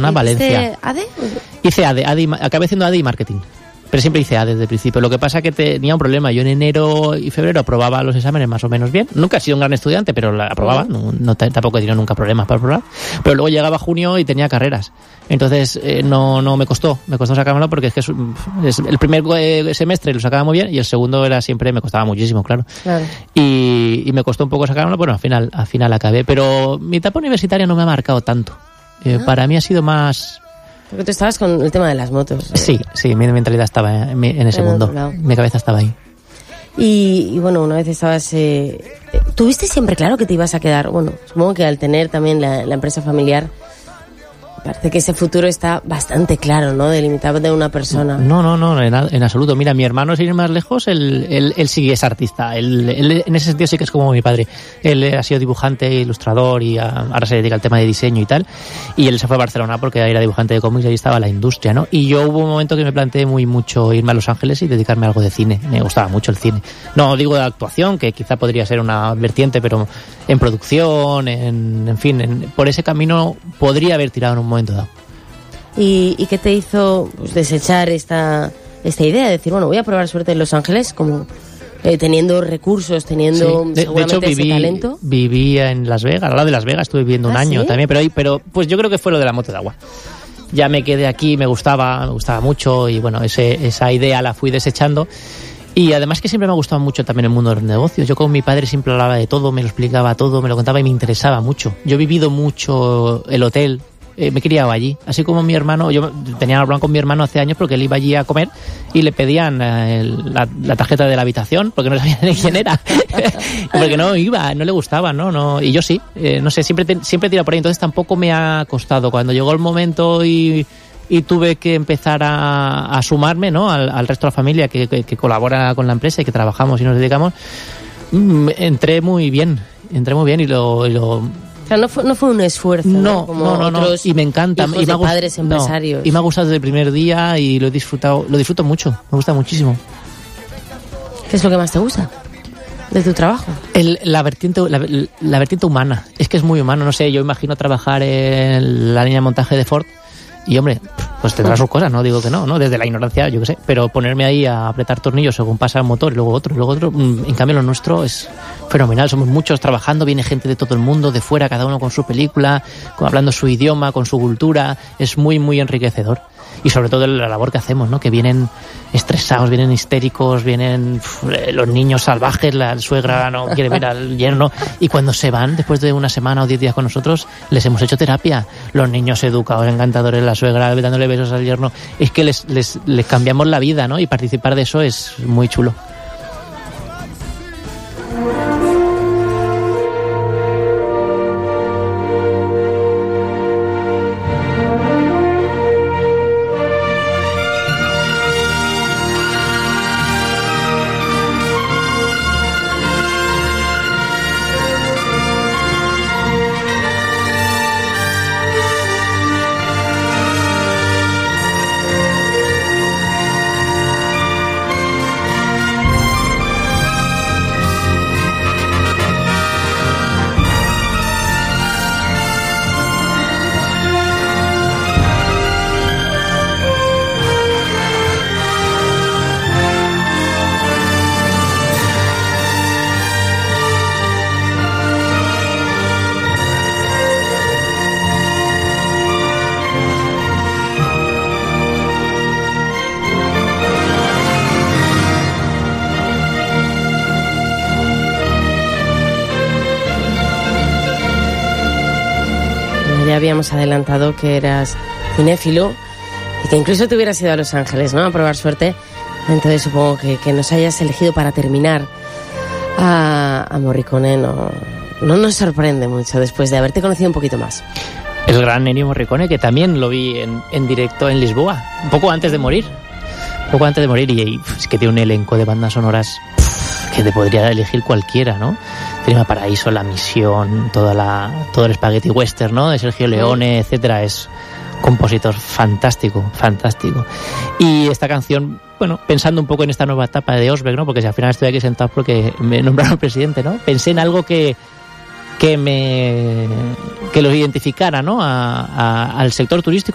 Barcelona, Valencia. ¿ADE? Hice ADE, acabé haciendo ADE y marketing. Pero siempre hice ADE desde el principio. Lo que pasa es que tenía un problema. Yo en enero y febrero aprobaba los exámenes más o menos bien. Nunca he sido un gran estudiante, pero la aprobaba. Tampoco he tenido nunca problemas para aprobar. Pero luego llegaba junio y tenía carreras. Entonces no me costó sacármelo porque es que es el primer semestre lo sacaba muy bien y el segundo me costaba muchísimo, claro. Y me costó un poco sacármelo, pero al final acabé. Pero mi etapa universitaria no me ha marcado tanto. Para mí ha sido más... Porque tú estabas con el tema de las motos. Sí, mi mentalidad estaba en ese mundo. Claro. Mi cabeza estaba ahí. Y bueno, una vez estabas... ¿Tuviste siempre claro que te ibas a quedar? Bueno, supongo que al tener también la empresa familiar, parece que ese futuro está bastante claro, ¿no? Delimitado de una persona. No, en absoluto. Mira, mi hermano, sin ir más lejos, él sí es artista. Él en ese sentido sí que es como mi padre. Él ha sido dibujante, ilustrador y ahora se dedica al tema de diseño y tal. Y él se fue a Barcelona porque era dibujante de cómics y ahí estaba la industria, ¿no? Y yo hubo un momento que me planteé mucho irme a Los Ángeles y dedicarme a algo de cine. Me gustaba mucho el cine. No digo de actuación, que quizá podría ser una vertiente, pero en producción, en fin, por ese camino podría haber tirado en un momento dado. ¿Y qué te hizo desechar esta idea de decir, bueno, voy a probar suerte en Los Ángeles, como teniendo recursos, teniendo seguramente de hecho, ese talento? Vivía en Las Vegas, al lado de Las Vegas estuve viviendo un año también, pero pues yo creo que fue lo de la moto de agua. Ya me quedé aquí, me gustaba mucho y bueno, esa idea la fui desechando. Y además que siempre me ha gustado mucho también el mundo de los negocios. Yo con mi padre siempre hablaba de todo, me lo explicaba todo, me lo contaba y me interesaba mucho. Yo he vivido mucho el hotel, me he criado allí. Así como mi hermano, yo tenía hablado con mi hermano hace años porque él iba allí a comer y le pedían la tarjeta de la habitación porque no sabía ni quién era. Porque no iba, no le gustaba, ¿no? Y yo sí, no sé, siempre he tirado por ahí. Entonces tampoco me ha costado. Cuando llegó el momento y tuve que empezar a sumarme, ¿no? al resto de la familia que colabora con la empresa y que trabajamos y nos dedicamos, entré muy bien y lo o sea, no fue un esfuerzo, no, como otros y me encanta, hijos de padres empresarios. Y me ha gustado desde el primer día y lo disfruto mucho, me gusta muchísimo. ¿Qué es lo que más te gusta de tu trabajo? La vertiente humana, es que es muy humano, no sé, yo imagino trabajar en la línea de montaje de Ford. Y hombre, pues tendrá sus cosas, no digo que no, desde la ignorancia, yo qué sé, pero ponerme ahí a apretar tornillos según pasa el motor y luego otro, en cambio lo nuestro es fenomenal, somos muchos trabajando, viene gente de todo el mundo, de fuera, cada uno con su película, hablando su idioma, con su cultura, es muy, muy enriquecedor. Y sobre todo la labor que hacemos, ¿no? Que vienen estresados, vienen histéricos, vienen los niños salvajes, la suegra no quiere ver al yerno, y cuando se van, después de una semana o 10 días con nosotros, les hemos hecho terapia. Los niños educados, encantadores, la suegra dándole besos al yerno, es que les cambiamos la vida, ¿no? Y participar de eso es muy chulo. Ya habíamos adelantado que eras cinéfilo y que incluso te hubieras ido a Los Ángeles, ¿no? A probar suerte. Entonces supongo que nos hayas elegido para terminar a Morricone no nos sorprende mucho después de haberte conocido un poquito más. El gran Ennio Morricone, que también lo vi en directo en Lisboa, un poco antes de morir, y es que tiene un elenco de bandas sonoras que te podría elegir cualquiera, ¿no? Cinema Paraíso, La Misión, todo el Spaghetti Western, ¿no? De Sergio Leone, etcétera, es compositor fantástico. Y esta canción, bueno, pensando un poco en esta nueva etapa de Osberg, ¿no? Porque si al final estoy aquí sentado porque me nombraron presidente, ¿no? Pensé en algo que lo identificara, ¿no? Al sector turístico